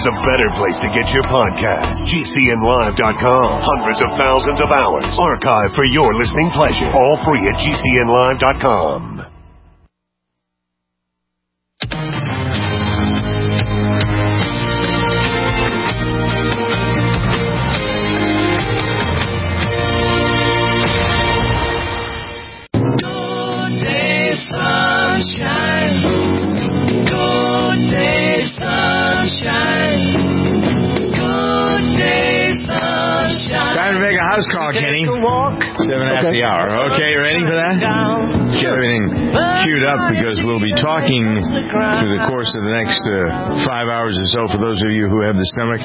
there's a better place to get your podcast. GCNlive.com. Hundreds of thousands of hours archived for your listening pleasure. All free at GCNlive.com. House call, Kenny. 7 after the hour. Okay, ready for that? Let's get everything queued up because we'll be talking through the course of the next 5 hours or so for those of you who have the stomach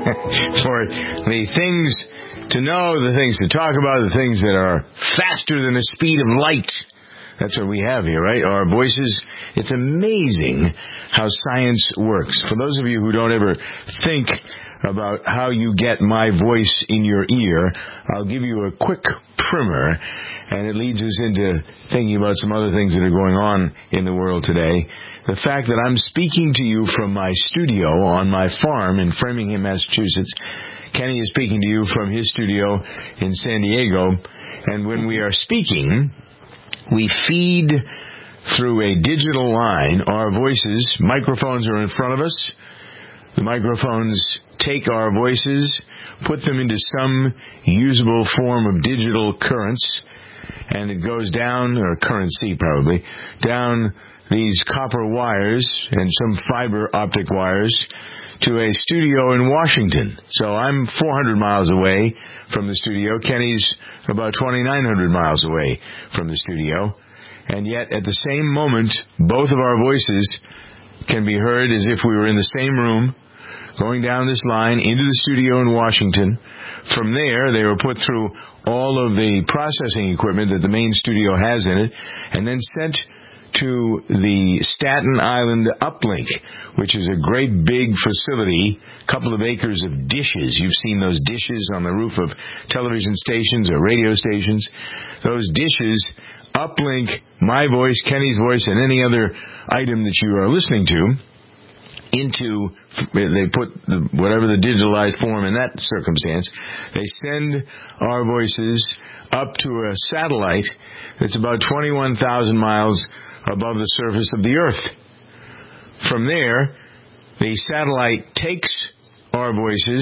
for the things to know, the things to talk about, the things that are faster than the speed of light. That's what we have here, right? Our voices. It's amazing how science works. For those of you who don't ever think about how you get my voice in your ear, I'll give you a quick primer, and it leads us into thinking about some other things that are going on in the world today. The fact that I'm speaking to you from my studio on my farm in Framingham, Massachusetts. Kenny is speaking to you from his studio in San Diego, and when we are speaking, we feed through a digital line our voices. Microphones are in front of us. The microphones take our voices, put them into some usable form of digital currents, and it goes down, or currency probably, down these copper wires and some fiber optic wires to a studio in Washington. So I'm 400 miles away from the studio. Kenny's about 2,900 miles away from the studio. And yet, at the same moment, both of our voices can be heard as if we were in the same room, going down this line into the studio in Washington. From there, they were put through all of the processing equipment that the main studio has in it, and then sent to the Staten Island Uplink, which is a great big facility, a couple of acres of dishes. You've seen those dishes on the roof of television stations or radio stations. Those dishes uplink my voice, Kenny's voice, and any other item that you are listening to into, they put whatever the digitalized form in that circumstance, they send our voices up to a satellite that's about 21,000 miles above the surface of the Earth. From there, the satellite takes our voices,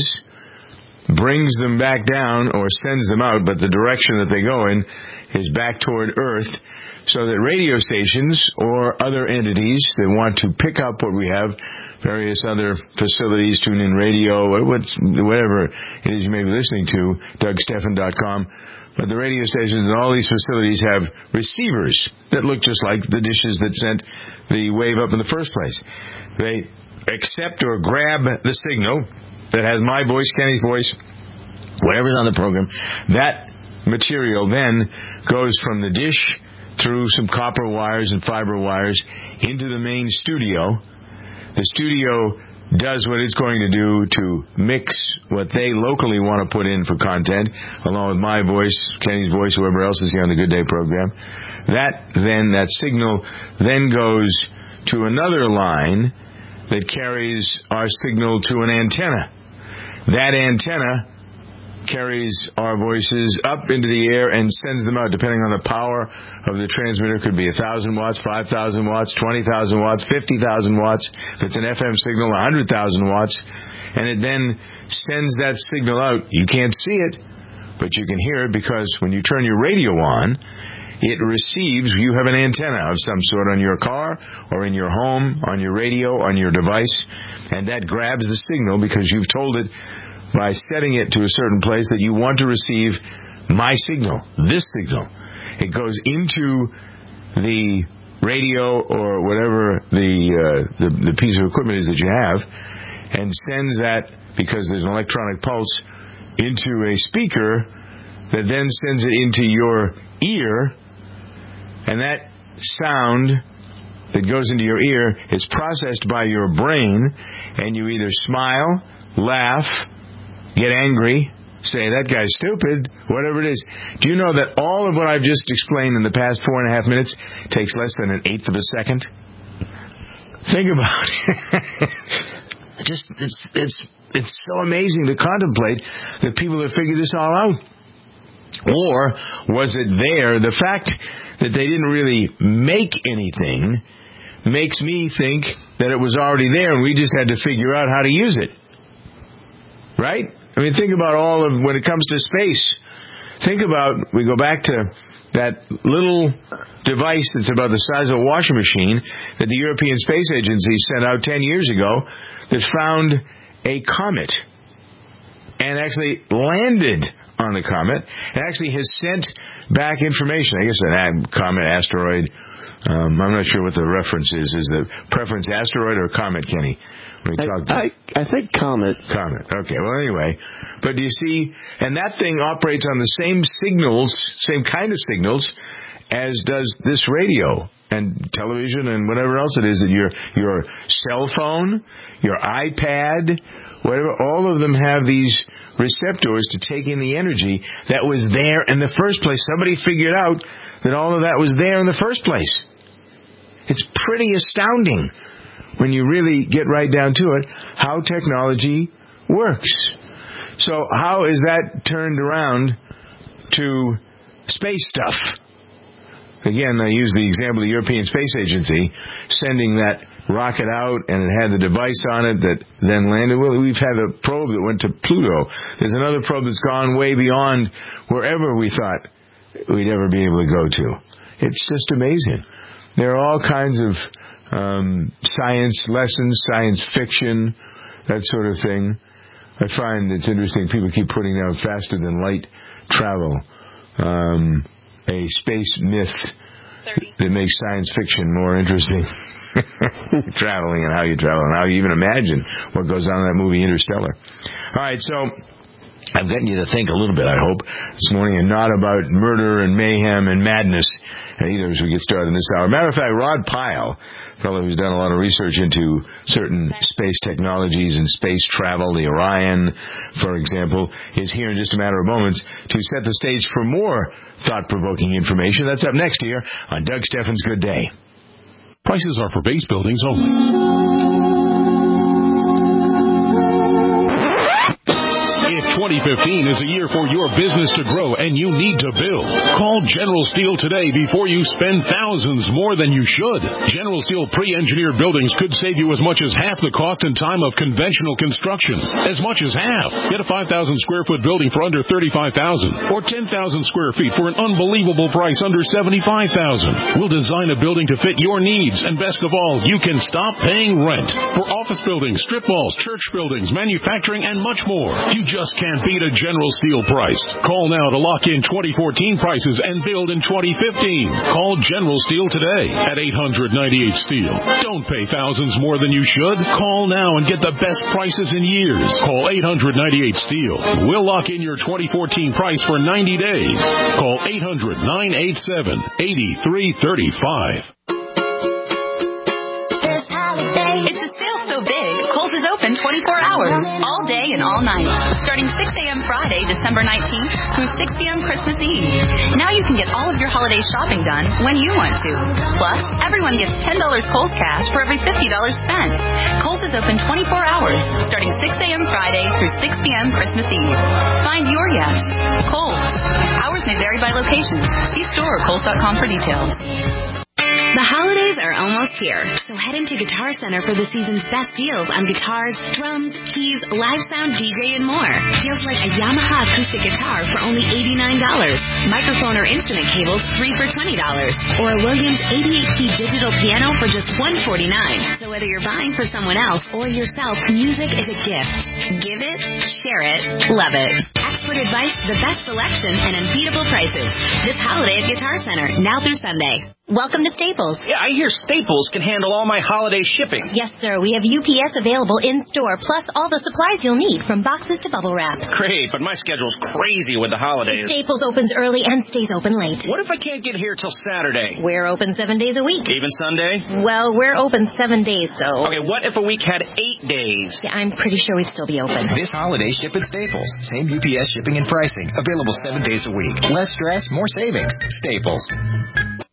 brings them back down, or sends them out, but the direction that they go in is back toward Earth, so that radio stations or other entities that want to pick up what we have, various other facilities, tune in radio, whatever it is you may be listening to, DougStephan.com. But the radio stations and all these facilities have receivers that look just like the dishes that sent the wave up in the first place. They accept or grab the signal that has my voice, Kenny's voice, whatever's on the program. That material then goes from the dish through some copper wires and fiber wires into the main studio. The studio does what it's going to do to mix what they locally want to put in for content, along with my voice, Kenny's voice, whoever else is here on the Good Day program. That signal then goes to another line that carries our signal to an antenna. That antenna carries our voices up into the air and sends them out, depending on the power of the transmitter. Could be 1,000 watts, 5,000 watts, 20,000 watts, 50,000 watts. If it's an FM signal, 100,000 watts. And it then sends that signal out. You can't see it, but you can hear it, because when you turn your radio on, it receives, you have an antenna of some sort on your car or in your home, on your radio, on your device, and that grabs the signal because you've told it by setting it to a certain place that you want to receive my signal, this signal. It goes into the radio or whatever the piece of equipment is that you have, and sends that, because there's an electronic pulse, into a speaker that then sends it into your ear, and that sound that goes into your ear is processed by your brain, and you either smile, laugh, get angry, say, that guy's stupid, whatever it is. Do you know that all of what I've just explained in the past 4.5 minutes takes less than 1/8 of a second? Think about it. it's so amazing to contemplate that people have figured this all out. Or was it there? The fact that they didn't really make anything makes me think that it was already there and we just had to figure out how to use it. Right? I mean, think about all of, when it comes to space, think about, we go back to that little device that's about the size of a washing machine that the European Space Agency sent out 10 years ago that found a comet and actually landed on the comet and actually has sent back information. I guess an comet, asteroid, I'm not sure what the reference is. Is the preference asteroid or comet, Kenny? I think comet. Comet. Okay. Well, anyway. But do you see, and that thing operates on the same signals, same kind of signals, as does this radio and television and whatever else it is that your cell phone, your iPad, whatever, all of them have these receptors to take in the energy that was there in the first place. Somebody figured out that all of that was there in the first place. It's pretty astounding when you really get right down to it, how technology works. So how is that turned around to space stuff? Again, I use the example of the European Space Agency sending that rocket out, and it had the device on it that then landed. Well, we've had a probe that went to Pluto. There's another probe that's gone way beyond wherever we thought we'd ever be able to go to. It's just amazing. There are all kinds of science lessons, science fiction, that sort of thing. I find it's interesting. People keep putting out faster than light travel, a space myth that makes science fiction more interesting. Traveling and how you travel and how you even imagine what goes on in that movie Interstellar. All right, so I've gotten you to think a little bit, I hope, this morning, and not about murder and mayhem and madness either as we get started in this hour. Matter of fact, Rod Pyle, a fellow who's done a lot of research into certain space technologies and space travel, the Orion, for example, is here in just a matter of moments to set the stage for more thought-provoking information. That's up next here on Doug Steffens' Good Day. Prices are for base buildings only. If 2015 is a year for your business to grow and you need to build, call General Steel today before you spend thousands more than you should. General Steel pre-engineered buildings could save you as much as half the cost and time of conventional construction. As much as half. Get a 5,000 square foot building for under $35,000 or 10,000 square feet for an unbelievable price under $75,000. We'll design a building to fit your needs, and best of all, you can stop paying rent. For office buildings, strip malls, church buildings, manufacturing, and much more. You just can't beat a General Steel price. Call now to lock in 2014 prices and build in 2015. Call General Steel today at 800-98-STEEL. Don't pay thousands more than you should. Call now and get the best prices in years. Call 800-98-STEEL. We'll lock in your 2014 price for 90 days. Call 800-987-8335. It's a sale so big, Kohl's is open 24 hours, all day and all night, starting 6 a.m. Friday, December 19th through 6 p.m. Christmas Eve. Now you can get all of your holiday shopping done when you want to. Plus, everyone gets $10 Kohl's cash for every $50 spent. Kohl's is open 24 hours, starting 6 a.m. Friday through 6 p.m. Christmas Eve. Find your yes. Kohl's. Hours may vary by location. See store or Kohl's.com for details. The holidays are almost here, so head into Guitar Center for the season's best deals on guitars, drums, keys, live sound, DJ, and more. Deals like a Yamaha acoustic guitar for only $89, microphone or instrument cables 3 for $20, or a Williams 88P digital piano for just $149. So whether you're buying for someone else or yourself, music is a gift. Give it, share it, love it. Expert advice, the best selection, and unbeatable prices. This holiday at Guitar Center, now through Sunday. Welcome to Staples. Yeah, I hear Staples can handle all my holiday shipping. Yes, sir. We have UPS available in-store, plus all the supplies you'll need, from boxes to bubble wrap. Great, but my schedule's crazy with the holidays. Staples opens early and stays open late. What if I can't get here till Saturday? We're open 7 days a week. Even Sunday? Well, we're open 7 days, though. Okay, what if a week had 8 days? Yeah, I'm pretty sure we'd still be open. This holiday, ship at Staples. Same UPS shipping and pricing. Available 7 days a week. Less stress, more savings. Staples.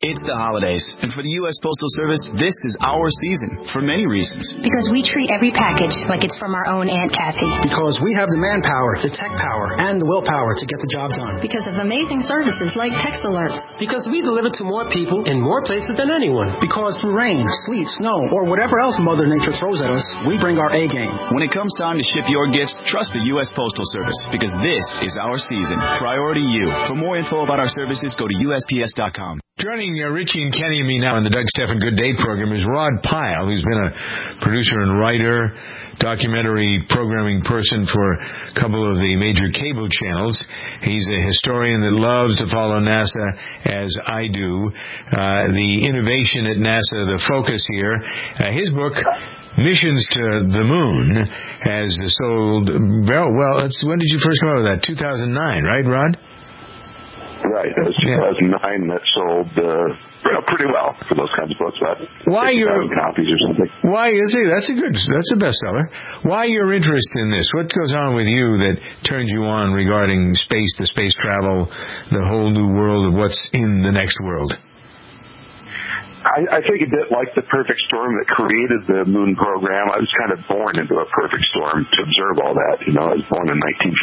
It's the holidays, and for the U.S. Postal Service, this is our season for many reasons. Because we treat every package like it's from our own Aunt Kathy. Because we have the manpower, the tech power, and the willpower to get the job done. Because of amazing services like text alerts. Because we deliver to more people in more places than anyone. Because through rain, sleet, snow, or whatever else Mother Nature throws at us, we bring our A game. When it comes time to ship your gifts, trust the U.S. Postal Service, because this is our season. Priority you. For more info about our services, go to USPS.com. Joining Richie and Kenny and me now on the Doug Stephan Good Day program is Rod Pyle, who's been a producer and writer, documentary programming person for a couple of the major cable channels. He's a historian that loves to follow NASA, as I do. The innovation at NASA, the focus here. His book, Missions to the Moon, has sold, well, when did you first come out with that? 2009, right, Rod? Right, it was 2009 that sold pretty well for those kinds of books. About 50,000 copies or something. Why is it? That's a bestseller. Why your interest in this? What goes on with you that turns you on regarding space, the space travel, the whole new world of what's in the next world? I think a bit like the perfect storm that created the moon program. I was kind of born into a perfect storm to observe all that. I was born in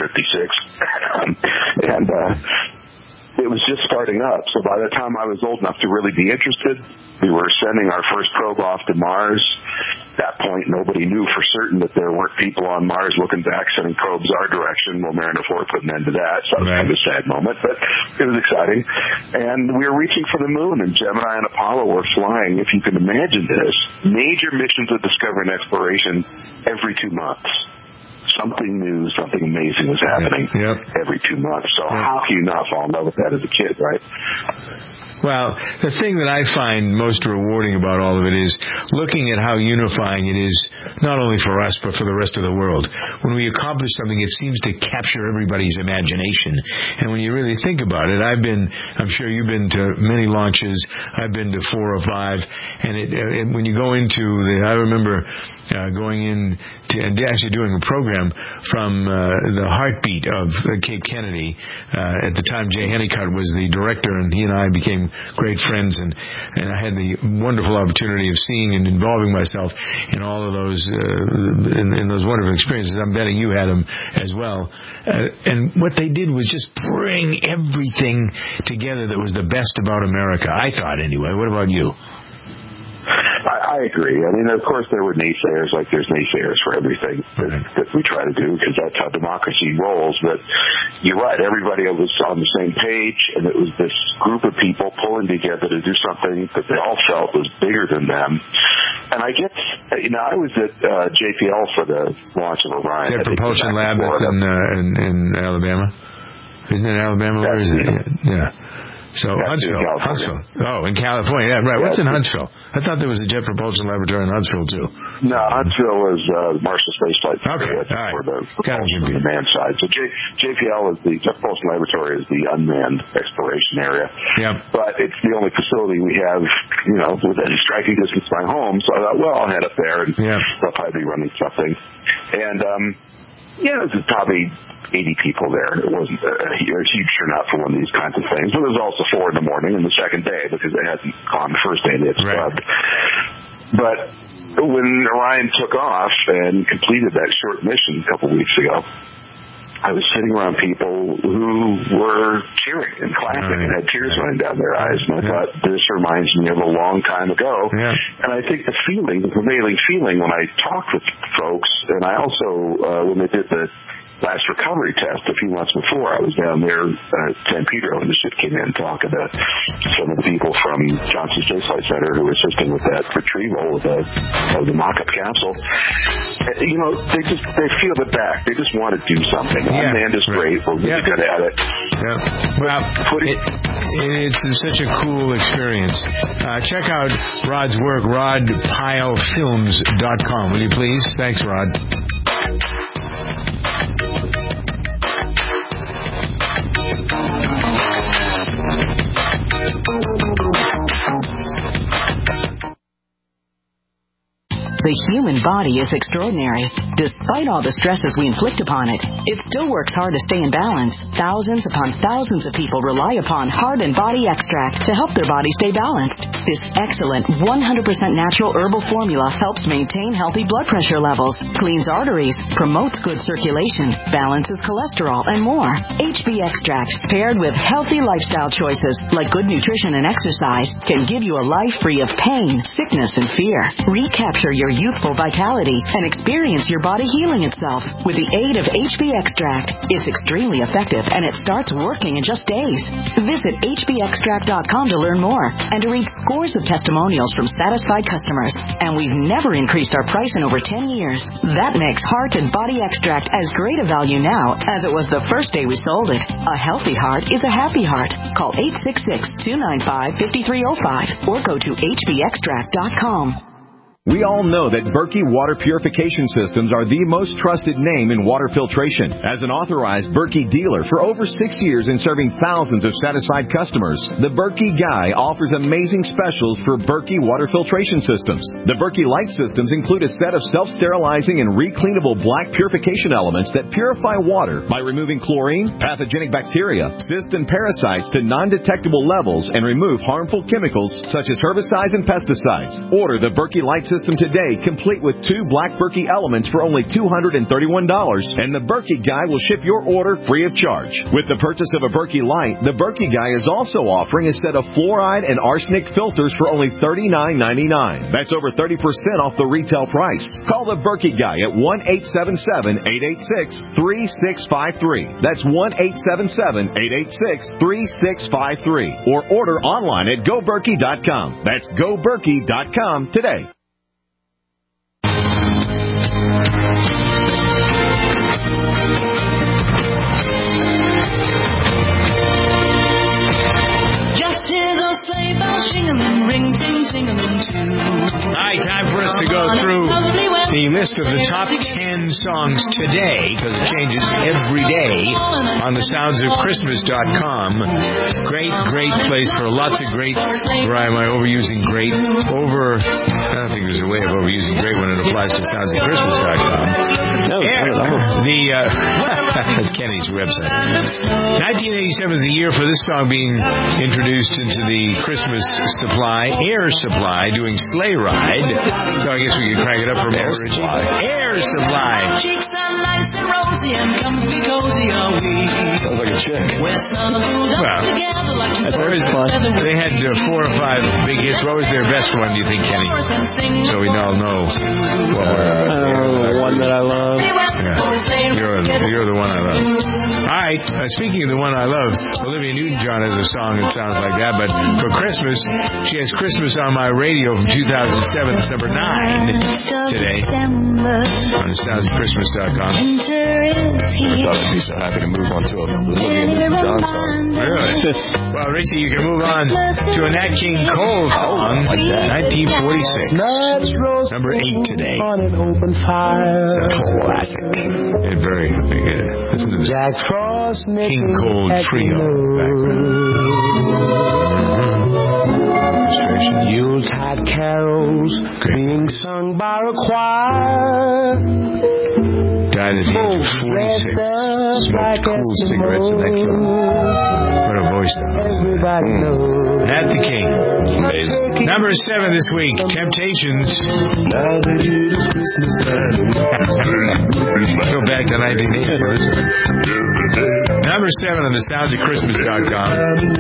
1956, and it was just starting up. So by the time I was old enough to really be interested, we were sending our first probe off to Mars. At that point, nobody knew for certain that there weren't people on Mars looking back, sending probes our direction. Well, Mariner 4 put an end to that, so it was kind of a sad moment, but it was exciting. And we were reaching for the moon, and Gemini and Apollo were flying, if you can imagine this, major missions of discovery and exploration every 2 months. Something new, something amazing was happening every 2 months. So how can you not fall in love with that as a kid, right? Well, the thing that I find most rewarding about all of it is looking at how unifying it is, not only for us, but for the rest of the world. When we accomplish something, it seems to capture everybody's imagination. And when you really think about it, I'm sure you've been to many launches. I've been to 4 or 5. And when you go into I remember going in and actually doing a program from the heartbeat of Cape Kennedy. At the time, Jay Hennicott was the director, and he and I became great friends, and I had the wonderful opportunity of seeing and involving myself in all of those in those wonderful experiences. I'm betting you had them as well. And what they did was just bring everything together that was the best about America, I thought anyway. What about you? I agree. I mean, of course, there were naysayers, like there's naysayers for everything that we try to do, because that's how democracy rolls. But you're right. Everybody was on the same page, and it was this group of people pulling together to do something that they all felt was bigger than them. And I guess, I was at JPL for the launch of Orion. Jet Propulsion Lab that's in Alabama. Isn't it Alabama? Where is it? Yeah. So Huntsville. Oh, in California. Yeah, right. What's in Huntsville? I thought there was a Jet Propulsion Laboratory in Huntsville, too. No, Huntsville is Marshall Space Flight Center for the propulsion on the manned side. So JPL is the Jet Propulsion Laboratory is the unmanned exploration area. Yep. But it's the only facility we have, within striking distance of my home. So I thought, well, I'll head up there, and they'll probably be running something. And, it was probably 80 people there. It wasn't a huge turnout for one of these kinds of things. But it was also 4 in the morning and the second day, because they hadn't gone the first day they had scrubbed. But when Orion took off and completed that short mission a couple weeks ago, I was sitting around people who were cheering and clapping and had tears running down their eyes. And I thought, this reminds me of a long time ago. Yeah. And I think the prevailing feeling when I talked with folks, and I also, when they did the last recovery test a few months before, I was down there at San Pedro, and the ship came in talking to some of the people from Johnson Space Flight Center who were assisting with that retrieval of the mock-up capsule. They feel it back. They just want to do something. Unmanned is great. We're really good at it. Yeah. Well, it's such a cool experience. Check out Rod's work, rodpylefilms.com. Will you please? Thanks, Rod. The human body is extraordinary. Despite all the stresses we inflict upon it, it still works hard to stay in balance. Thousands upon thousands of people rely upon Heart and Body Extract to help their body stay balanced. This excellent 100% natural herbal formula helps maintain healthy blood pressure levels, cleans arteries, promotes good circulation, balances cholesterol, and more. HB Extract, paired with healthy lifestyle choices like good nutrition and exercise, can give you a life free of pain, sickness, and fear. Recapture your youthful vitality and experience your body healing itself with the aid of HB Extract. It's extremely effective and it starts working in just days. Visit hbextract.com to learn more and to read scores of testimonials from satisfied customers. And we've never increased our price in over 10 years. That makes Heart and Body Extract as great a value now as it was the first day we sold it. A healthy heart is a happy heart. Call 866-295-5305 or go to hbextract.com. We all know that Berkey Water Purification Systems are the most trusted name in water filtration. As an authorized Berkey dealer for over 6 years and serving thousands of satisfied customers, the Berkey Guy offers amazing specials for Berkey Water Filtration Systems. The Berkey Light Systems include a set of self-sterilizing and recleanable black purification elements that purify water by removing chlorine, pathogenic bacteria, cysts, and parasites to non-detectable levels and remove harmful chemicals such as herbicides and pesticides. Order the Berkey Light System today, complete with 2 black Berkey elements for only $231, and the Berkey Guy will ship your order free of charge. With the purchase of a Berkey Light, the Berkey Guy is also offering a set of fluoride and arsenic filters for only $39.99. That's over 30% off the retail price. Call the Berkey Guy at 1-877-886-3653. That's 1-877-886-3653. Or order online at GoBerkey.com. That's GoBerkey.com today. All right, time for us to go through the list of the top 10 songs today, because it changes every day on the soundsofchristmas.com. Great place for lots of great. Brian, am I overusing great? I don't think there's a way of overusing great when it applies to soundsofchristmas.com. No, that's Kenny's website. 1987 is the year for this song being introduced into the Christmas supply. Air Supply doing Sleigh Ride. So I guess we could crank it up for more. Air Supply. Cheeks are nice and rosy and comfy cozy are we. Sounds like a chick. They had 4 or 5 big hits. What was their best one, do you think, Kenny? So we all know. One that I love. Yeah. You're the one I love. All right. Speaking of the one I love, Olivia Newton-John has a song that sounds like that, but for Christmas, she has Christmas on My Radio from 2007. It's number 9 today on soundsofchristmas.com. I thought I'd be so happy to move on to a Olivia Newton-John song. Really? Well, Richie, you can move on to a Nat King Cole song, like that. 1946. Number 8 today. It's a classic. It's very good. Listen to this. Jack Frost King Cole Trio background. Yuletide carols being sung by a choir. Died at the age of 46. Smoked cool cigarettes and that killed him. What a voice that was. Nat the King. Amazing. Number 7 this week, Temptations. Go back to 1980. Number 7 on the soundsofchristmas.com.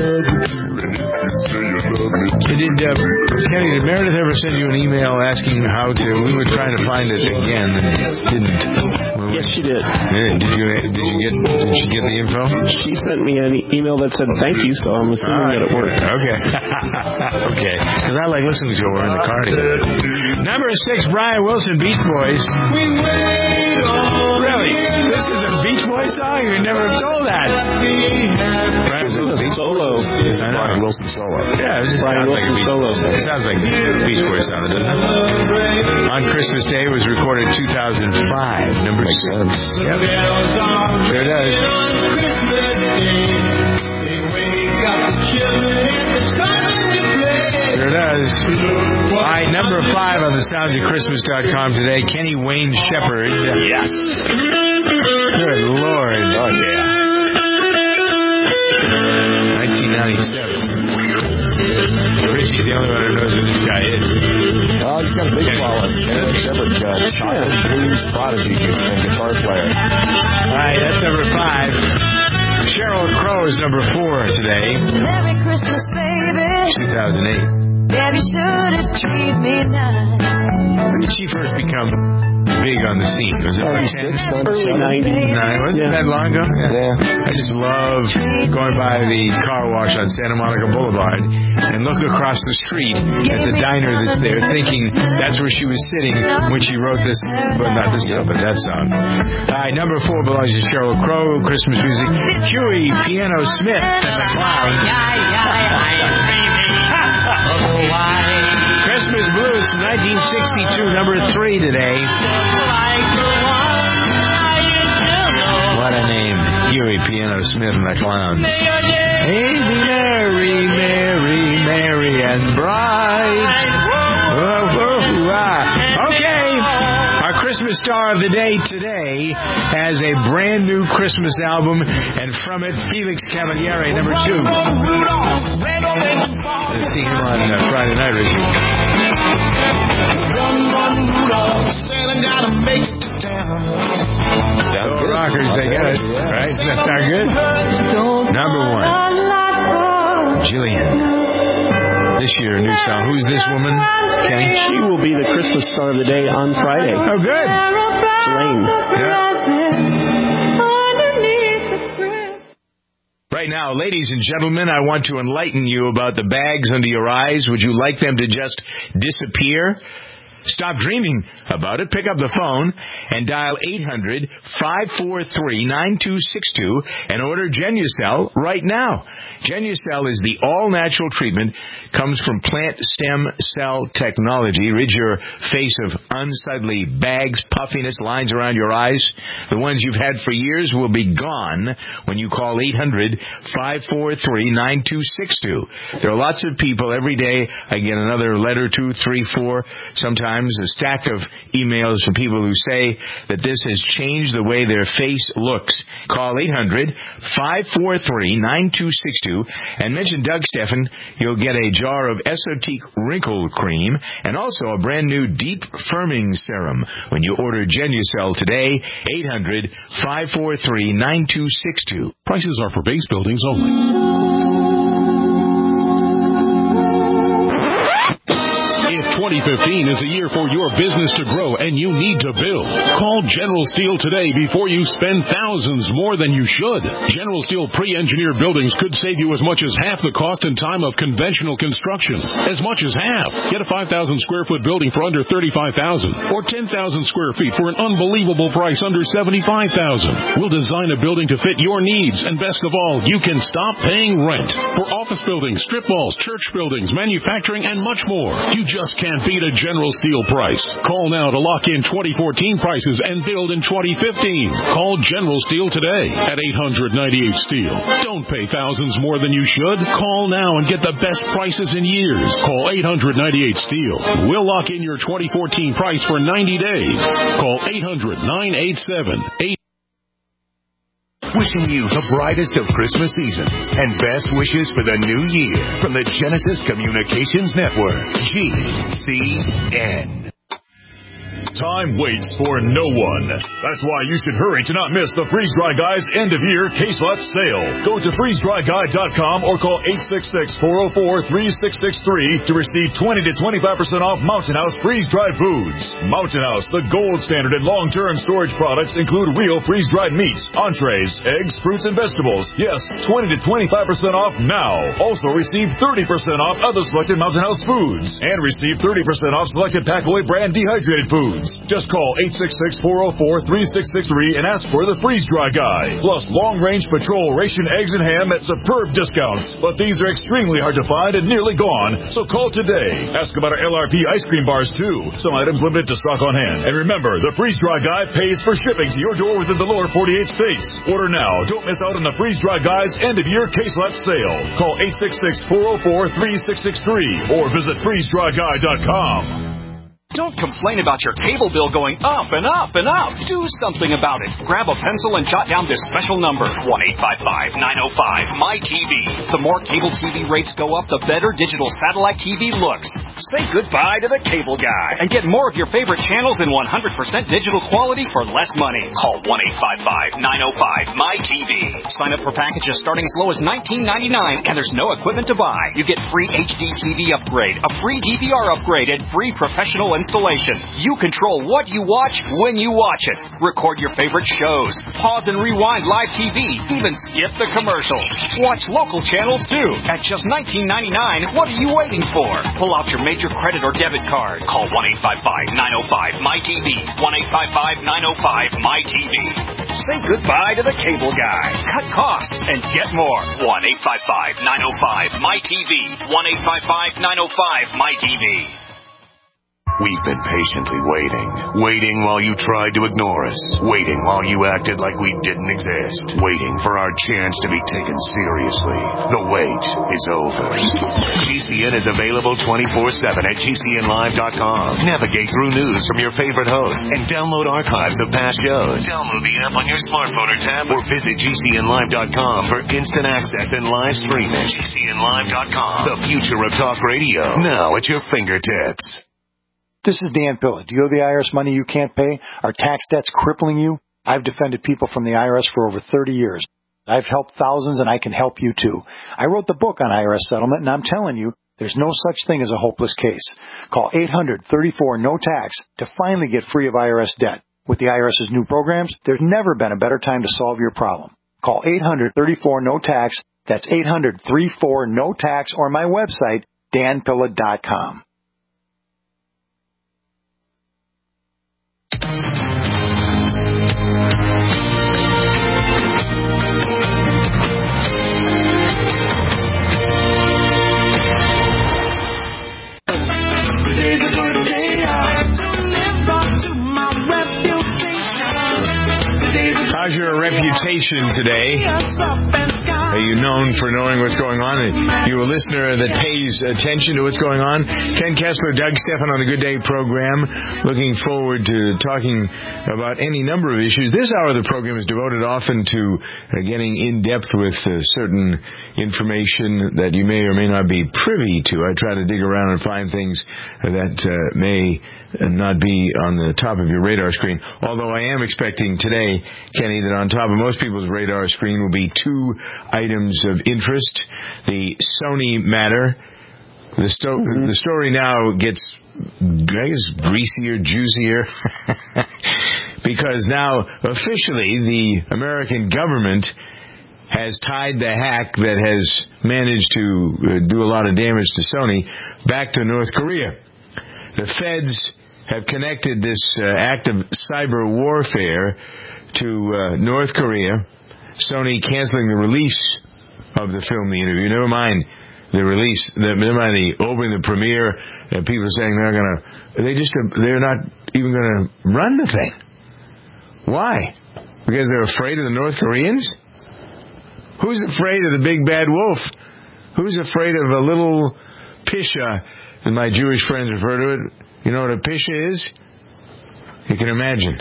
Kenny, did Meredith ever send you an email asking how to? We were trying to find it again and didn't. Yes, she did. Did she get the info? She sent me an email that said thank you, so I'm assuming that it worked. Okay. Okay. Because I like listening to her in the car together. Number 6, Brian Wilson, Beach Boys. Really? This is a Beach Boys song? You never have told that. Brian Wilson solo. Brian Wilson solo. Yeah, it just Brian Wilson solo. It sounds like Beach Boys sound, doesn't it? On Christmas Day was recorded 2005. Number 6. Yep. Sure does. Sure sure does. All right, number 5 on the soundsofchristmas.com today, Kenny Wayne Shepherd. Yes. Good Lord. Oh, yeah. 1997. Richie's the only one who knows who this guy is. Oh, he's got a big following. Kenny Shepherd, child blues prodigy and guitar player. All right, that's number 5. Sheryl Crow is number 4 today. Merry Christmas, baby. 2008. Baby, should have treated me nice. When did she first become big on the scene? Was it like 10? Early 90s. No, wasn't that long ago? Yeah. I just love going by the car wash on Santa Monica Boulevard and look across the street at the diner that's there, thinking that's where she was sitting when she wrote this, but not this song, but that song. All right, number 4 belongs to Sheryl Crow, Christmas music. Huey Piano Smith and the Clowns. Christmas Blues from 1962, number 3 today. What a name. Huey Piano Smith and the Clowns. Hey, merry, merry, merry and bright. Okay. Our Christmas star of the day today has a brand new Christmas album, and from it, Felix Cavaliere, number 2. Let's see him on Friday night, Richie. Sounds good. Rockers, they got it. Right? Doesn't that sound good? Number 1. Jillian. This year, a new song. Who's this woman, Kenny? She will be the Christmas star of the day on Friday. Oh, good. Jillian. Yeah. Right now, ladies and gentlemen, I want to enlighten you about the bags under your eyes. Would you like them to just disappear? Stop dreaming about it. Pick up the phone and dial 800-543-9262 and order Genucel right now. Genucel is the all-natural treatment, comes from plant stem cell technology. Rid your face of unsightly bags, puffiness, lines around your eyes. The ones you've had for years will be gone when you call 800-543-9262. There are lots of people every day. I get another letter, 2, 3, 4, sometimes a stack of emails from people who say that this has changed the way their face looks. Call 800-543-9262 and mention Doug Steffen. You'll get a jar of Esotique Wrinkle Cream and also a brand new Deep Firming Serum when you order Genucel today. 800-543-9262. Prices are for base buildings only. 2015 is a year for your business to grow, and you need to build. Call General Steel today before you spend thousands more than you should. General Steel pre-engineered buildings could save you as much as half the cost and time of conventional construction. As much as half. Get a 5,000 square foot building for under $35,000 or 10,000 square feet for an unbelievable price under $75,000. We'll design a building to fit your needs, and best of all, you can stop paying rent. For office buildings, strip malls, church buildings, manufacturing, and much more. You just can't beat a General Steel price. Call now to lock in 2014 prices and build in 2015. Call General Steel today at 800-98-STEEL. Don't pay thousands more than you should. Call now and get the best prices in years. Call 800-98-STEEL. We'll lock in your 2014 price for 90 days. Call 800-987-8. Wishing you the brightest of Christmas seasons and best wishes for the new year from the Genesis Communications Network. GCN. Time waits for no one. That's why you should hurry to not miss the Freeze Dry Guy's end-of-year case lot sale. Go to freezedryguy.com or call 866-404-3663 to receive 20 to 25% off Mountain House freeze-dried foods. Mountain House, the gold standard in long-term storage products, include real freeze-dried meats, entrees, eggs, fruits, and vegetables. Yes, 20 to 25% off now. Also receive 30% off other selected Mountain House foods and receive 30% off selected Packaway brand dehydrated foods. foods. Just call 866-404-3663 and ask for the freeze-dry guy. Plus, long-range patrol ration eggs and ham at superb discounts. But these are extremely hard to find and nearly gone, so call today. Ask about our LRP ice cream bars, too. Some items limited to stock on hand. And remember, the freeze-dry guy pays for shipping to your door within the lower 48 states. Order now. Don't miss out on the freeze-dry guy's end-of-year case-lot sale. Call 866-404-3663 or visit freezedryguy.com. Don't complain about your cable bill going up and up and up. Do something about it. Grab a pencil and jot down this special number, 1-855-905-MY-TV. The more cable TV rates go up, the better digital satellite TV looks. Say goodbye to the cable guy and get more of your favorite channels in 100% digital quality for less money. Call 1-855-905-MY-TV. Sign up for packages starting as low as $19.99, and there's no equipment to buy. You get free HD TV upgrade, a free DVR upgrade, and free professional installation. You control what you watch when you watch it. Record your favorite shows. Pause and rewind live TV. Even skip the commercials. Watch local channels too. At just $19.99, what are you waiting for? Pull out your major credit or debit card. Call 1-855-905-MY-TV. 1-855-905-MY-TV. Say goodbye to the cable guy. Cut costs and get more. 1-855-905-MY-TV. 1-855-905-MY-TV. We've been patiently waiting while you tried to ignore us, waiting while you acted like we didn't exist, waiting for our chance to be taken seriously. The wait is over. GCN is available 24/7 at GCNlive.com. Navigate through news from your favorite hosts and download archives of past shows. Download the app on your smartphone or tablet or visit GCNlive.com for instant access and live streaming. GCNlive.com, the future of talk radio, now at your fingertips. This is Dan Pilla. Do you owe the IRS money you can't pay? Are tax debts crippling you? I've defended people from the IRS for over 30 years. I've helped thousands, and I can help you too. I wrote the book on IRS settlement, and I'm telling you, there's no such thing as a hopeless case. Call 800-34-NO-TAX to finally get free of IRS debt. With the IRS's new programs, there's never been a better time to solve your problem. Call 800-34-NO-TAX. That's 800-34-NO-TAX, or my website, danpilla.com. How's your reputation today? Are you known for knowing what's going on? Are you a listener that pays attention to what's going on? Ken Kessler, Doug Stephan on the Good Day program. Looking forward to talking about any number of issues. This hour of the program is devoted often to getting in depth with certain information that you may or may not be privy to. I try to dig around and find things that may not be on the top of your radar screen. Although I am expecting today, Kenny, that on top of most people's radar screen will be two items of interest. The Sony matter. The story now gets, I guess, greasier, juicier, because now officially the American government has tied the hack that has managed to do a lot of damage to Sony back to North Korea. The feds have connected this act of cyber warfare to North Korea. Sony canceling the release of the film, The Interview. Never mind the release, never mind the opening, the premiere, and people are saying they're not even going to run the thing. Why? Because they're afraid of the North Koreans? Who's afraid of the big bad wolf? Who's afraid of a little pisha, as my Jewish friends refer to it? You know what a pisha is? You can imagine.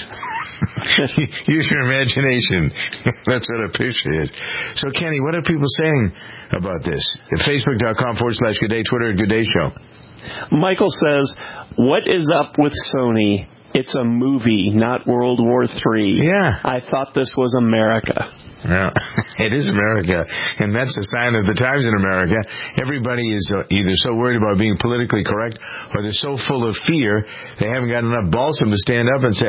Use your imagination. That's what a pisha is. So, Kenny, what are people saying about this? At Facebook.com/Good Day, Twitter at Good Day Show. Michael says, what is up with Sony? It's a movie, not World War III. Yeah. I thought this was America. Well, it is America, and that's a sign of the times in America. Everybody is either so worried about being politically correct, or they're so full of fear they haven't got enough balsam to stand up and say,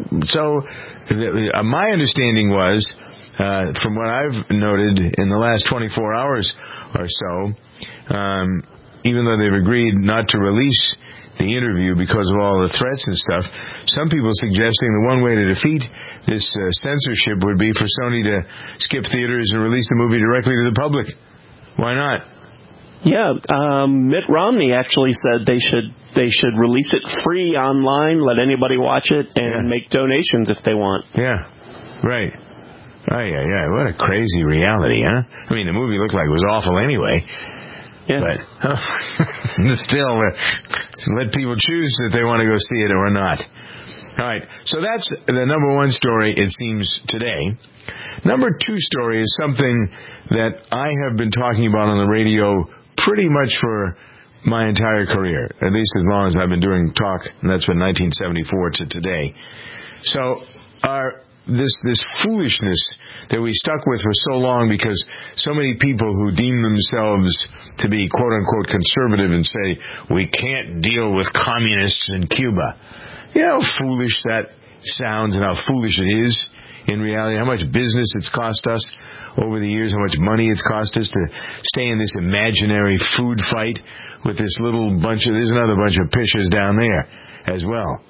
my understanding was, from what I've noted in the last 24 hours or so, even though they've agreed not to release the interview because of all the threats and stuff. Some people suggesting the one way to defeat this censorship would be for Sony to skip theaters and release the movie directly to the public. Why not? Yeah, Mitt Romney actually said they should release it free online, let anybody watch it, and make donations if they want. Yeah, right. Oh, yeah. What a crazy reality, huh? I mean, the movie looked like it was awful anyway. Yeah. But still, let people choose if they want to go see it or not. All right. So that's the number one story, it seems, today. Number two story is something that I have been talking about on the radio pretty much for my entire career, at least as long as I've been doing talk, and that's been 1974 to today. So this foolishness that we stuck with for so long because so many people who deem themselves to be quote-unquote conservative and say, we can't deal with communists in Cuba. You know how foolish that sounds and how foolish it is in reality, how much business it's cost us over the years, how much money it's cost us to stay in this imaginary food fight with this little bunch of, there's another bunch of pishas down there as well.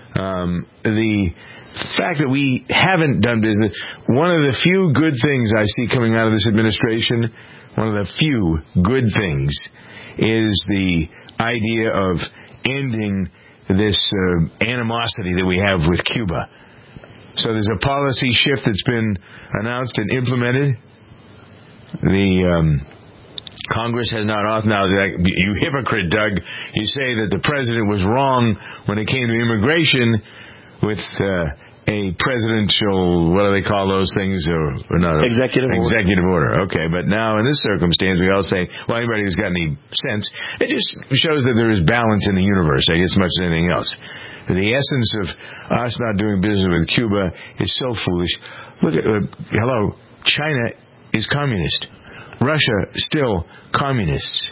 The fact that we haven't done business, one of the few good things I see coming out of this administration, one of the few good things, is the idea of ending this animosity that we have with Cuba. So there's a policy shift that's been announced and implemented. The Congress has not authorized. You hypocrite, Doug. You say that the president was wrong when it came to immigration with a presidential, what do they call those things? Or not, executive order. Okay, but now in this circumstance, we all say, well, anybody who's got any sense, it just shows that there is balance in the universe, I guess, as much as anything else. The essence of us not doing business with Cuba is so foolish. Look at, hello, China is communist. Russia, still communists.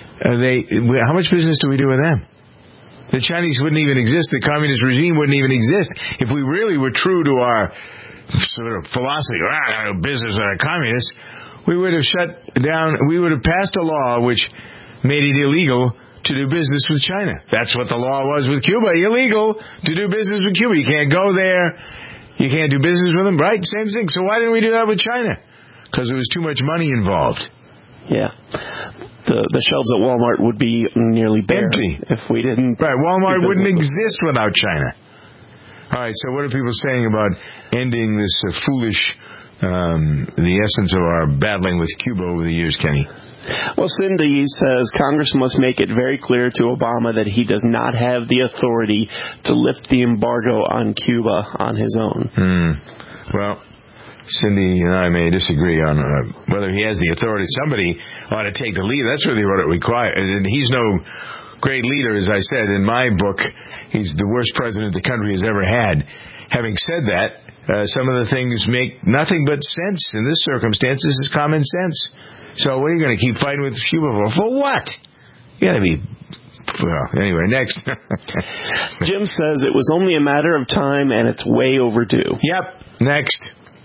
How much business do we do with them? The Chinese wouldn't even exist. The communist regime wouldn't even exist. If we really were true to our sort of philosophy, business with the communists, we would have shut down, we would have passed a law which made it illegal to do business with China. That's what the law was with Cuba. Illegal to do business with Cuba. You can't go there. You can't do business with them. Right? Same thing. So why didn't we do that with China? Because there was too much money involved. Yeah. The shelves at Walmart would be nearly bare empty if we didn't. Right. Walmart wouldn't exist without China. All right. So what are people saying about ending this foolish, the essence of our battling with Cuba over the years, Kenny? Well, Cindy says Congress must make it very clear to Obama that he does not have the authority to lift the embargo on Cuba on his own. Well, Cindy and I may disagree on whether he has the authority. Somebody ought to take the lead. That's really what it requires. And he's no great leader, as I said. In my book, he's the worst president the country has ever had. Having said that, some of the things make nothing but sense. In this circumstance, this is common sense. So what are you going to keep fighting with Cuba for? For what? You got to be... Well, anyway, next. Jim says it was only a matter of time and it's way overdue. Yep. Next.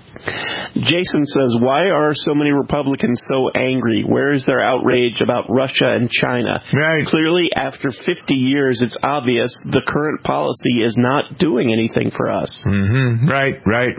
Jason says, why are so many Republicans so angry? Where is their outrage about Russia and China? Right. Clearly, after 50 years, it's obvious the current policy is not doing anything for us. Mm-hmm. Right.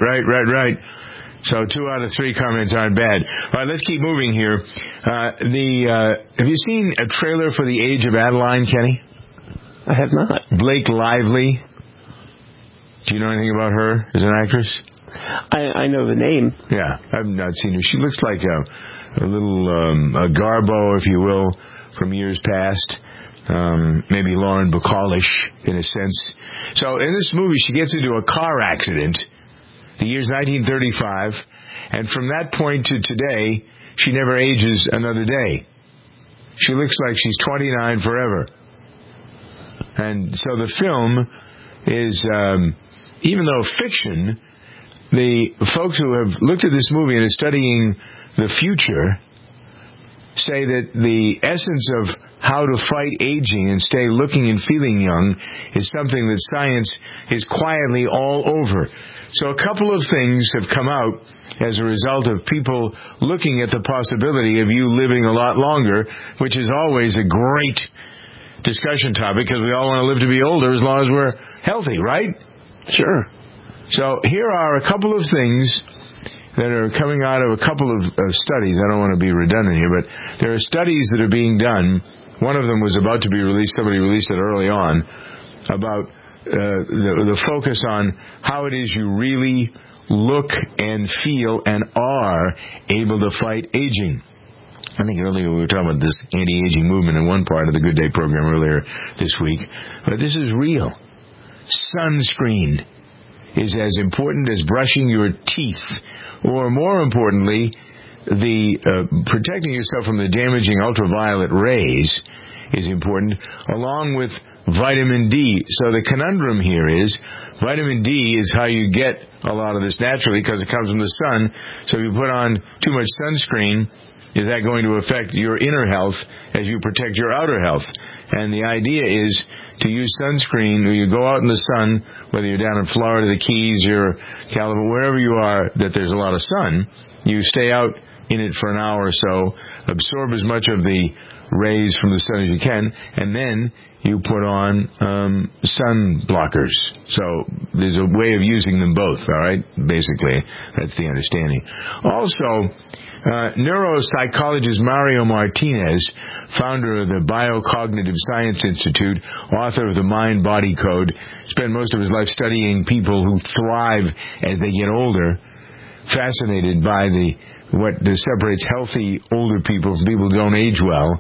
So 2 out of 3 comments aren't bad. All right, let's keep moving here. Have you seen a trailer for The Age of Adeline, Kenny? I have not. Blake Lively. Do you know anything about her as an actress? I know the name. Yeah, I've not seen her. She looks like a little a Garbo, if you will, from years past. Maybe Lauren Bacall-ish, in a sense. So in this movie, she gets into a car accident. The year's 1935, and from that point to today, she never ages another day. She looks like she's 29 forever. And so the film is, even though fiction, the folks who have looked at this movie and are studying the future say that the essence of how to fight aging and stay looking and feeling young is something that science is quietly all over. So a couple of things have come out as a result of people looking at the possibility of you living a lot longer, which is always a great discussion topic because we all want to live to be older as long as we're healthy, right? Sure. So here are a couple of things that are coming out of a couple of studies. I don't want to be redundant here, but there are studies that are being done. One of them was about to be released. Somebody released it early on about the focus on how it is you really look and feel and are able to fight aging. I think earlier we were talking about this anti-aging movement in one part of the Good Day program earlier this week. But this is real. Sunscreen is as important as brushing your teeth. Or more importantly, the protecting yourself from the damaging ultraviolet rays is important, along with vitamin D. So the conundrum here is vitamin D is how you get a lot of this naturally because it comes from the sun. So if you put on too much sunscreen, is that going to affect your inner health as you protect your outer health? And the idea is to use sunscreen when you go out in the sun, whether you're down in Florida, the Keys, or California, wherever you are, that there's a lot of sun, you stay out in it for an hour or so, absorb as much of the rays from the sun as you can, and then you put on sun blockers. So there's a way of using them both, all right? Basically, that's the understanding. Also, neuropsychologist Mario Martinez, founder of the Biocognitive Science Institute, author of the Mind-Body Code, spent most of his life studying people who thrive as they get older, fascinated by what separates healthy older people from people who don't age well.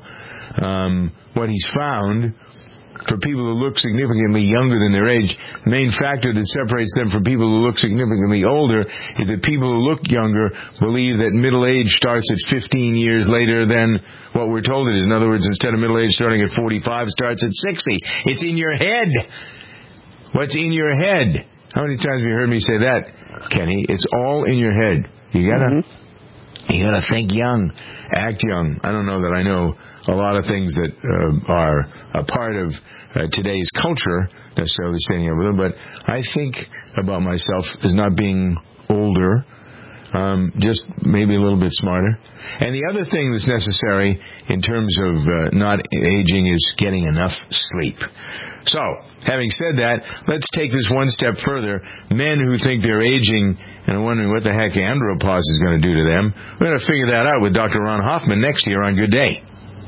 What he's found, for people who look significantly younger than their age, the main factor that separates them from people who look significantly older is that people who look younger believe that middle age starts at 15 years later than what we're told it is. In other words, instead of middle age starting at 45, starts at 60. It's in your head. What's in your head? How many times have you heard me say that, Kenny? It's all in your head. You gotta think young, act young. I don't know that I know a lot of things that are a part of today's culture, necessarily standing up with them, but I think about myself as not being older, just maybe a little bit smarter. And the other thing that's necessary in terms of not aging is getting enough sleep. So, having said that, let's take this one step further. Men who think they're aging and are wondering what the heck andropause is going to do to them, we're going to figure that out with Dr. Ron Hoffman next year on Good Day.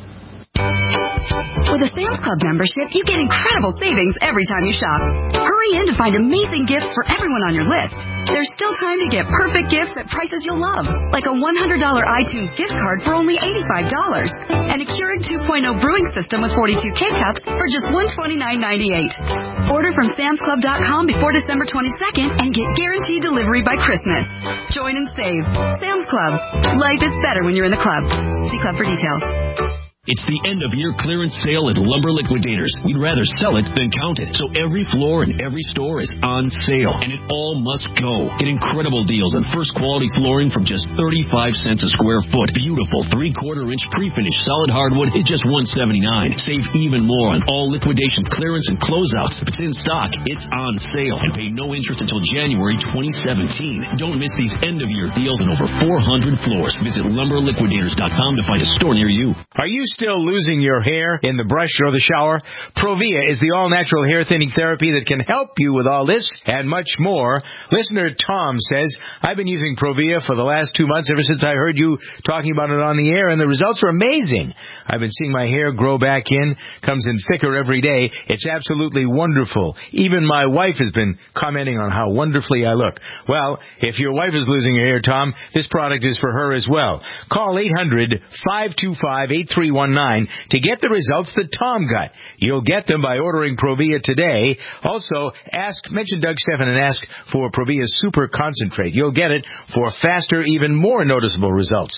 With a Sam's Club membership, you get incredible savings every time you shop. Hurry in to find amazing gifts for everyone on your list. There's still time to get perfect gifts at prices you'll love, like a $100 iTunes gift card for only $85, and a Keurig 2.0 brewing system with 42 K-Cups for just $129.98. Order from SamsClub.com before December 22nd and get guaranteed delivery by Christmas. Join and save. Sam's Club. Life is better when you're in the club. See Club for details. It's the end-of-year clearance sale at Lumber Liquidators. We'd rather sell it than count it. So every floor and every store is on sale, and it all must go. Get incredible deals on first-quality flooring from just 35 cents a square foot. Beautiful 3/4-inch pre-finished solid hardwood is just $179. Save even more on all liquidation clearance and closeouts. If it's in stock, it's on sale, and pay no interest until January 2017. Don't miss these end-of-year deals on over 400 floors. Visit LumberLiquidators.com to find a store near you. Are you still losing your hair in the brush or the shower? Provia is the all-natural hair thinning therapy that can help you with all this and much more. Listener Tom says, I've been using Provia for the last 2 months ever since I heard you talking about it on the air, and the results are amazing. I've been seeing my hair grow back in, comes in thicker every day. It's absolutely wonderful. Even my wife has been commenting on how wonderfully I look. Well, if your wife is losing her hair, Tom, this product is for her as well. Call 800-525-8319 to get the results that Tom got. You'll get them by ordering Provia today. Also, mention Doug Stephan and ask for Provia Super Concentrate. You'll get it for faster, even more noticeable results.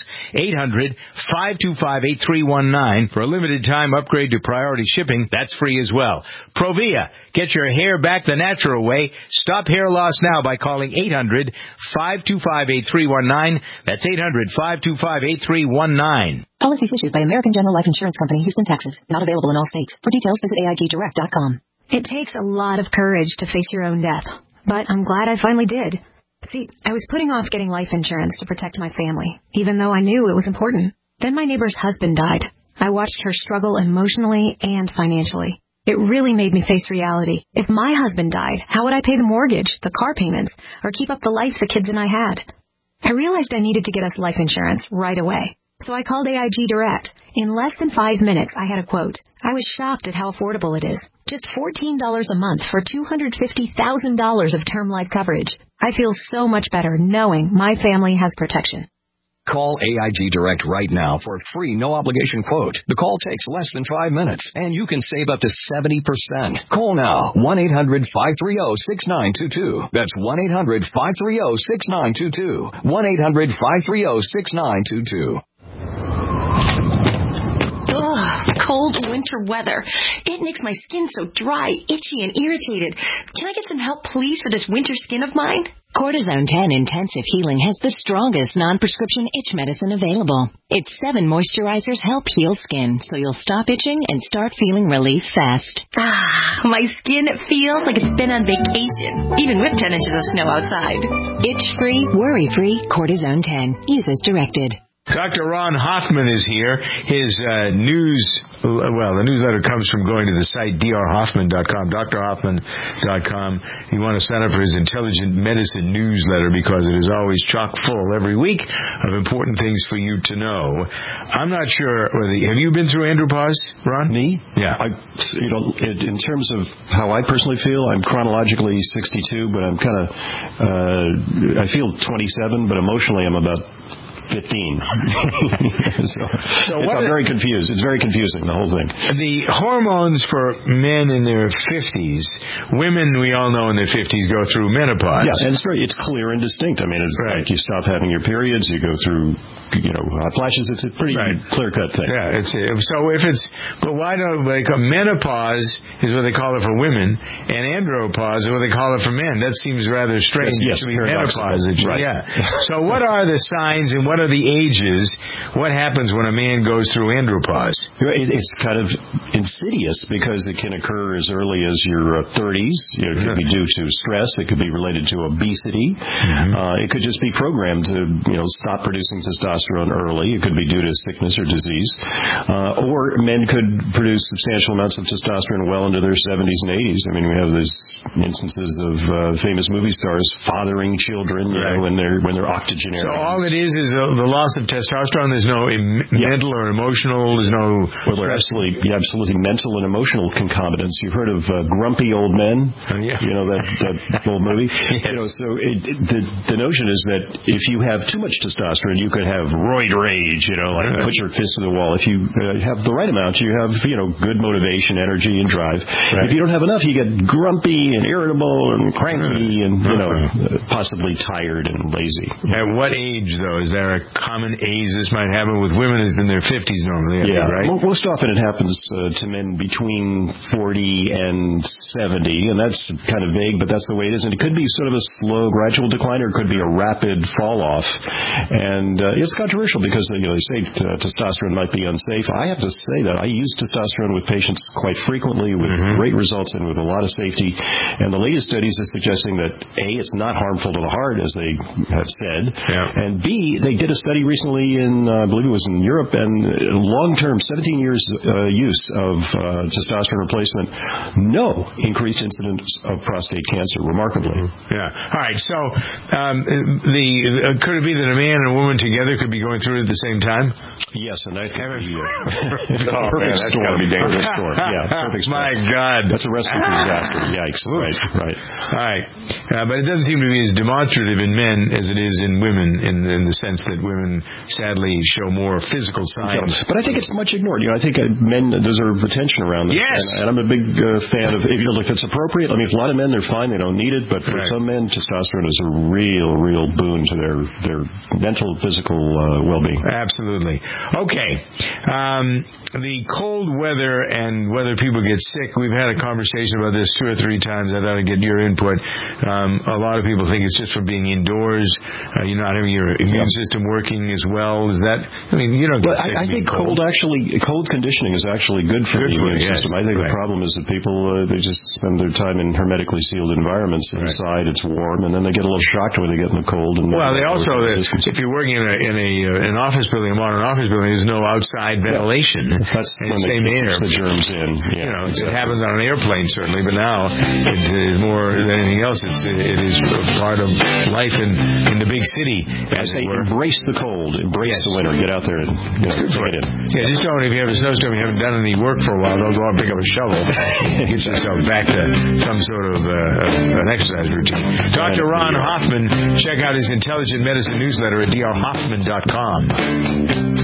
800-525-8319 for a limited time upgrade to priority shipping. That's free as well. Provia. Get your hair back the natural way. Stop hair loss now by calling 800-525-8319. That's 800-525-8319. Policies issued by American General Life Insurance Company, Houston, Texas. Not available in all states. For details, visit AIGdirect.com. It takes a lot of courage to face your own death, but I'm glad I finally did. See, I was putting off getting life insurance to protect my family, even though I knew it was important. Then my neighbor's husband died. I watched her struggle emotionally and financially. It really made me face reality. If my husband died, how would I pay the mortgage, the car payments, or keep up the life the kids and I had? I realized I needed to get us life insurance right away. So I called AIG Direct. In less than 5 minutes, I had a quote. I was shocked at how affordable it is. Just $14 a month for $250,000 of term life coverage. I feel so much better knowing my family has protection. Call AIG Direct right now for a free no-obligation quote. The call takes less than 5 minutes, and you can save up to 70%. Call now, 1-800-530-6922. That's 1-800-530-6922. 1-800-530-6922. Cold winter weather. It makes my skin so dry, itchy, and irritated. Can I get some help, please, for this winter skin of mine? Cortisone 10 Intensive Healing has the strongest non-prescription itch medicine available. Its 7 moisturizers help heal skin, so you'll stop itching and start feeling relief fast. My skin feels like it's been on vacation, even with 10 inches of snow outside. Itch-free, worry-free Cortisone 10. Use as directed. Dr. Ron Hoffman is here. His the newsletter comes from going to the site drhoffman.com, drhoffman.com. You want to sign up for his Intelligent Medicine newsletter because it is always chock full every week of important things for you to know. I'm not sure have you been through andropause, Ron? Me? Yeah. In terms of how I personally feel, I'm chronologically 62, but I'm kind of I feel 27, but emotionally I'm about 15. I'm very confused. It's very confusing, the whole thing. The hormones for men in their 50s, women we all know in their 50s go through menopause. Yeah, and it's clear and distinct. I mean, it's like you stop having your periods, you go through, hot flashes. It's a pretty clear-cut thing. Yeah, but why don't, menopause is what they call it for women, and andropause is what they call it for men. That seems rather strange. Yes, menopause. Right. Yeah. So what are the signs and what are the ages? What happens when a man goes through andropause? It's kind of insidious because it can occur as early as your 30s. It could be due to stress. It could be related to obesity. Mm-hmm. It could just be programmed to stop producing testosterone early. It could be due to sickness or disease. Or men could produce substantial amounts of testosterone well into their 70s and 80s. I mean, we have these instances of famous movie stars fathering children when they're octogenarians. So all it is the loss of testosterone. There's no mental or emotional. There's no. Well, there are absolutely mental and emotional concomitants. You've heard of Grumpy Old Men? Yeah. That old movie. Yes. So the notion is that if you have too much testosterone, you could have roid rage. Put your fist to the wall. If you have the right amount, you have good motivation, energy, and drive. Right. If you don't have enough, you get grumpy and irritable and cranky and possibly tired and lazy. At what age, though, is there a common age this might happen with women? Is in their 50s normally, right? Most often it happens to men between 40 and 70, and that's kind of vague, but that's the way it is. And it could be sort of a slow, gradual decline, or it could be a rapid fall off. And it's controversial because they say testosterone might be unsafe. I have to say that I use testosterone with patients quite frequently with great results and with a lot of safety. And the latest studies are suggesting that A, it's not harmful to the heart, as they have said, and B, they did a study recently I believe it was in Europe, and long-term, 17 years use of testosterone replacement, no increased incidence of prostate cancer, remarkably. Yeah. All right. So, could it be that a man and a woman together could be going through it at the same time? Yes, and that could be perfect that's storm. Be dangerous storm. Yeah, perfect storm. My God, that's a recipe for disaster. Yikes! Right. All right. But it doesn't seem to be as demonstrative in men as it is in women, in the sense that women sadly show more physical signs. But I think it's much ignored. I think men deserve attention around this. Yes. And I'm a big fan of, if it's appropriate, if a lot of men, they're fine, they don't need it, but for some men, testosterone is a real boon to their mental, physical well-being. Absolutely. Okay. The cold weather and whether people get sick, we've had a conversation about this 2 or 3 times. I thought I'd get your input. A lot of people think it's just from being indoors, you're not having your immune system system working as well? Is that? I mean, you don't get sick. I think cold conditioning is actually good for the immune system. I think the problem is that people they just spend their time in hermetically sealed environments inside. It's warm, and then they get a little shocked when they get in the cold. And they also, if you're working in an office building, a modern office building, there's no outside ventilation. That's when same air. The germs in. It happens on an airplane certainly, but now it is more than anything else. It is part of life in the big city. I say embrace the cold, embrace the winter. Get out there and get in. Yeah, just don't. If you have a snowstorm, you haven't done any work for a while, don't go out and pick up a shovel. Get yourself back to some sort of an exercise routine. Dr. Ron Hoffman, check out his Intelligent Medicine newsletter at drhoffman.com.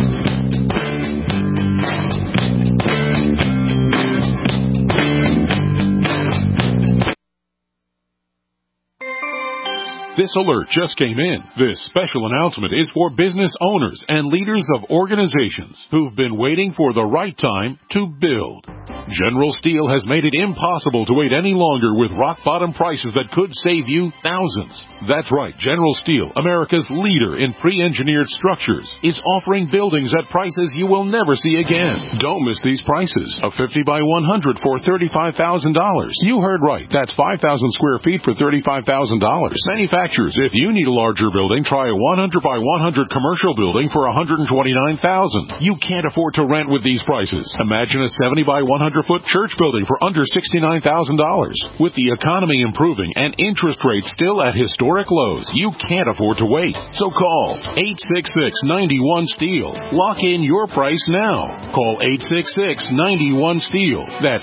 This alert just came in. This special announcement is for business owners and leaders of organizations who've been waiting for the right time to build. General Steel has made it impossible to wait any longer with rock-bottom prices that could save you thousands. That's right, General Steel, America's leader in pre-engineered structures, is offering buildings at prices you will never see again. Don't miss these prices. A 50 by 100 for $35,000. You heard right. That's 5,000 square feet for $35,000. Manufacturers, if you need a larger building, try a 100 by 100 commercial building for $129,000. You can't afford to rent with these prices. Imagine a 70 by 100-foot church building for under $69,000. With the economy improving and interest rates still at historic lows, you can't afford to wait. So call 866-91-STEEL. Lock in your price now. Call 866-91-STEEL. That's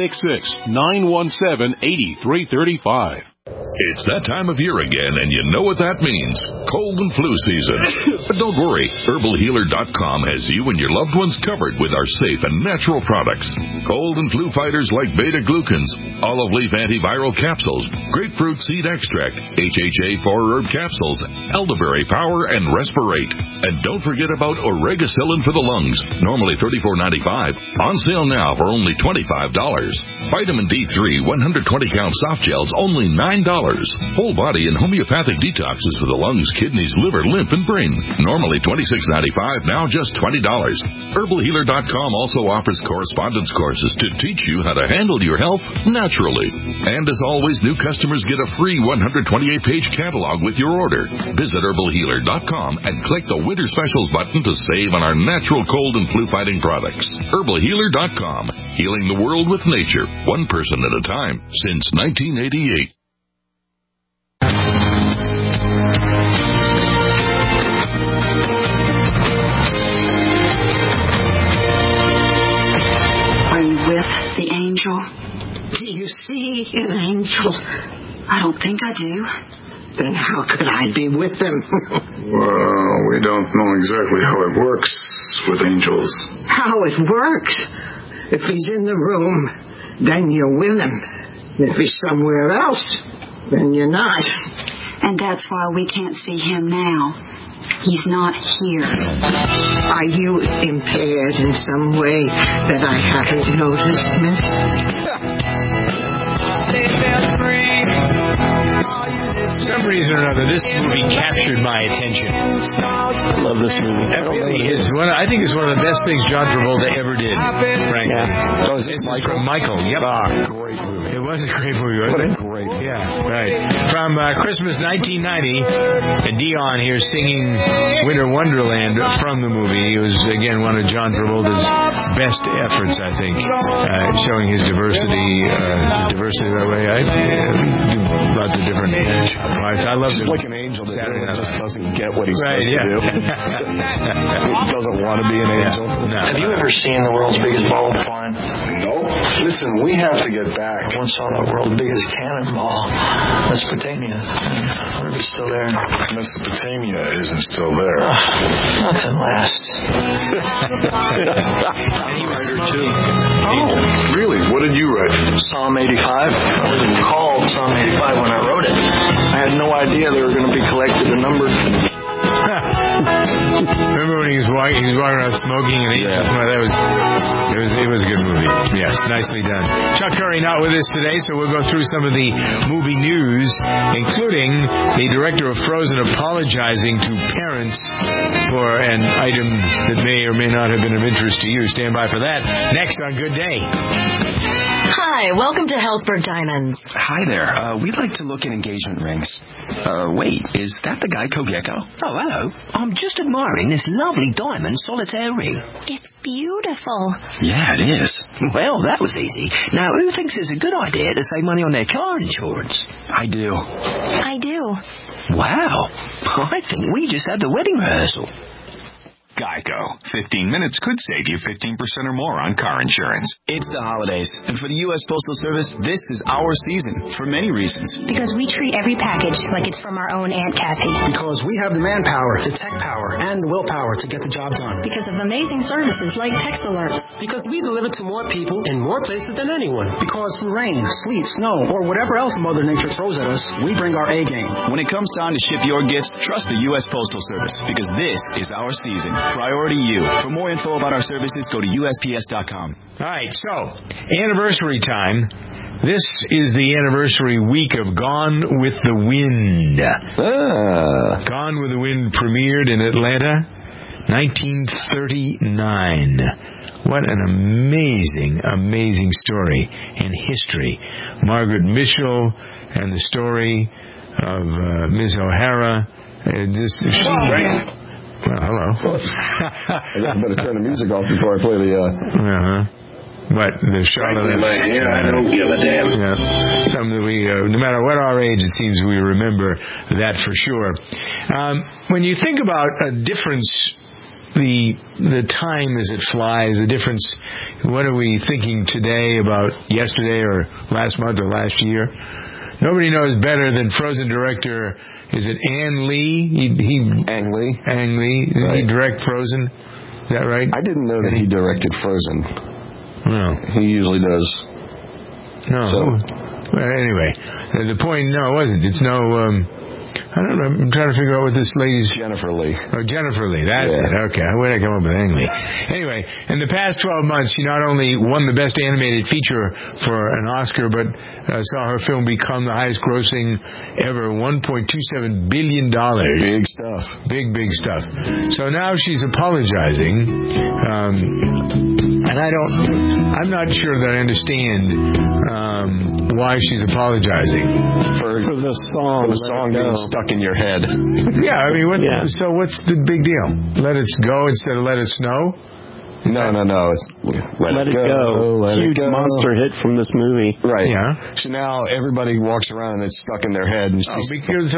866-917-8335. It's that time of year again, and you know what that means. Cold and flu season. But don't worry. HerbalHealer.com has you and your loved ones covered with our safe and natural products. Cold and flu fighters like beta-glucans, olive leaf antiviral capsules, grapefruit seed extract, HHA 4-herb capsules, elderberry power, and respirate. And don't forget about Oregacillin for the lungs, normally $34.95, on sale now for only $25. Vitamin D3 120-count soft gels, only $9. Whole body and homeopathic detoxes for the lungs, kidneys, liver, lymph, and brain. Normally $26.95, now just $20. HerbalHealer.com also offers correspondence courses to teach you how to handle your health naturally. And as always, new customers get a free 128-page catalog with your order. Visit HerbalHealer.com and click the Winter Specials button to save on our natural cold and flu-fighting products. HerbalHealer.com, healing the world with nature, one person at a time, since 1988. The angel? Do you see an angel? I don't think I do. Then how could I be with them? Well, we don't know exactly how it works with angels. How it works? If he's in the room, then you're with him. If he's somewhere else, then you're not. And that's why we can't see him now. He's not here. Are you impaired in some way that I haven't noticed, miss? For some reason or another, this movie captured my attention. I love this movie. It really is. I think it's one of the best things John Travolta ever did, frankly. Yeah. This is from Michael. Yep. Great movie. It was a great movie, wasn't it? Great. Yeah, right. From Christmas 1990, and Dion here singing Winter Wonderland from the movie. It was, again, one of John Travolta's best efforts, I think, showing his diversity that way. I do lots of different parts. I love it. Like an angel that just doesn't get what he's supposed to do. He doesn't want to be an angel. No. Have you ever seen the world's biggest ball of twine? No. Listen, we have to get back. I once saw the world's biggest cannonball, Mesopotamia. I wonder if it's still there. Mesopotamia isn't still there. Nothing lasts. I'm a writer too. Oh, really? What did you write? Psalm 85. I was called Psalm 85 when I wrote it. I had no idea they were going to be collected and numbered. Remember when he was was walking around smoking and eating. It was a good movie. Yes, nicely done. Chuck Curry not with us today, so we'll go through some of the movie news, including the director of Frozen apologizing to parents for an item that may or may not have been of interest to you. Stand by for that. Next on Good Day. Hi, welcome to Helzberg Diamonds. Hi there. We'd like to look at engagement rings. Wait, is that the Geico Gecko? Oh, hello. I'm just admiring this lovely diamond solitaire ring. It's beautiful. Yeah, it is. Well, that was easy. Now, who thinks it's a good idea to save money on their car insurance? I do. I do. Wow. I think we just had the wedding rehearsal. Geico. 15 minutes could save you 15% or more on car insurance. It's the holidays, and for the U.S. Postal Service, this is our season for many reasons. Because we treat every package like it's from our own Aunt Kathy. Because we have the manpower, the tech power, and the willpower to get the job done. Because of amazing services like text alerts. Because we deliver to more people in more places than anyone. Because through rain, sleet, snow, or whatever else Mother Nature throws at us, we bring our A game. When it comes time to ship your gifts, trust the U.S. Postal Service, because this is our season. Priority you. For more info about our services, go to USPS.com. All right, so, anniversary time. This is the anniversary week of Gone with the Wind. Gone with the Wind premiered in Atlanta, 1939. What an amazing, amazing story and history. Margaret Mitchell and the story of Miss O'Hara. Well, hello. I better turn the music off before I play the... But the Charlotte... I don't give a damn. Yeah. Something that we, no matter what our age, it seems we remember that for sure. When you think about a difference, the time as it flies, the difference, what are we thinking today about yesterday or last month or last year? Nobody knows better than Frozen director... Is it Ang Lee? Ang Lee. Ang Lee. Did he direct Frozen? Is that right? I didn't know that he directed Frozen. No. He usually does. No. So. Well, anyway, the point, no, it wasn't. It's no... I don't know. I'm trying to figure out what this lady's... Jennifer Lee. Oh, Jennifer Lee. That's it. Okay. Where did I come up with Ang Lee? Anyway, in the past 12 months, she not only won the Best Animated Feature for an Oscar, but saw her film become the highest-grossing ever, $1.27 billion. Big stuff. Big stuff. So now she's apologizing, and I'm not sure that I understand why she's apologizing. For the song. For the song being stuck in your head. Yeah, I mean, so what's the big deal? Let it go instead of let it snow? No. It's let it go. Huge monster hit from this movie. Right. Yeah. So now everybody walks around and it's stuck in their head. And okay. Because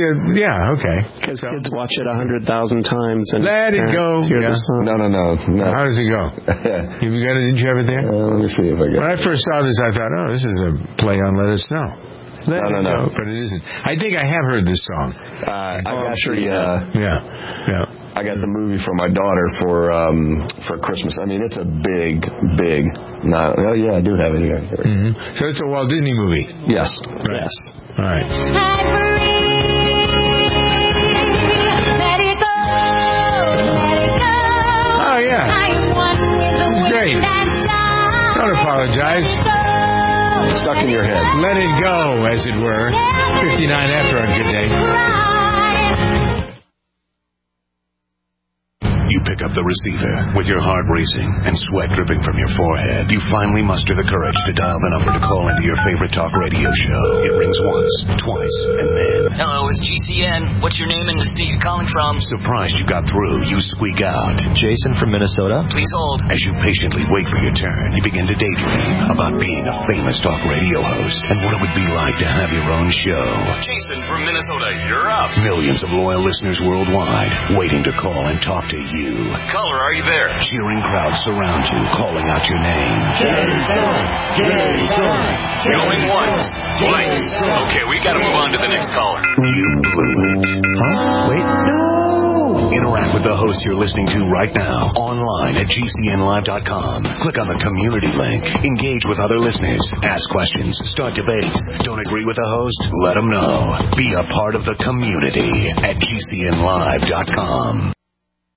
kids watch it 100,000 times. And let it go. Yeah. No. How does it go? Didn't you have it there? Let me see if I got it. When I first saw this, I thought, this is a play on Let It Snow. No. But it isn't. I think I have heard this song. I got I got the movie for my daughter for Christmas. I mean, it's a big. Oh yeah, I do have it here. Mm-hmm. So it's a Walt Disney movie. Yes. Right. Yes. All right. Oh yeah. Great. Don't apologize. Stuck in your head. Let it go, as it were. 59 after a good day. You pick up the receiver with your heart racing and sweat dripping from your forehead. You finally muster the courage to dial the number to call into your favorite talk radio show. It rings once, twice, and then... Hello, it's GCN. What's your name and the state you're calling from? Surprised you got through, you squeak out. Jason from Minnesota. Please hold. As you patiently wait for your turn, you begin to daydream about being a famous talk radio host and what it would be like to have your own show. Jason from Minnesota, you're up. Millions of loyal listeners worldwide waiting to call and talk to you. Caller, are you there? Cheering crowds surround you, calling out your name. Jason. Going once, twice. Okay, we gotta move on to the next caller. You blew it. Huh? Wait, no! Interact with the host you're listening to right now, online at GCNlive.com. Click on the community link. Engage with other listeners. Ask questions. Start debates. Don't agree with the host? Let them know. Be a part of the community at GCNlive.com.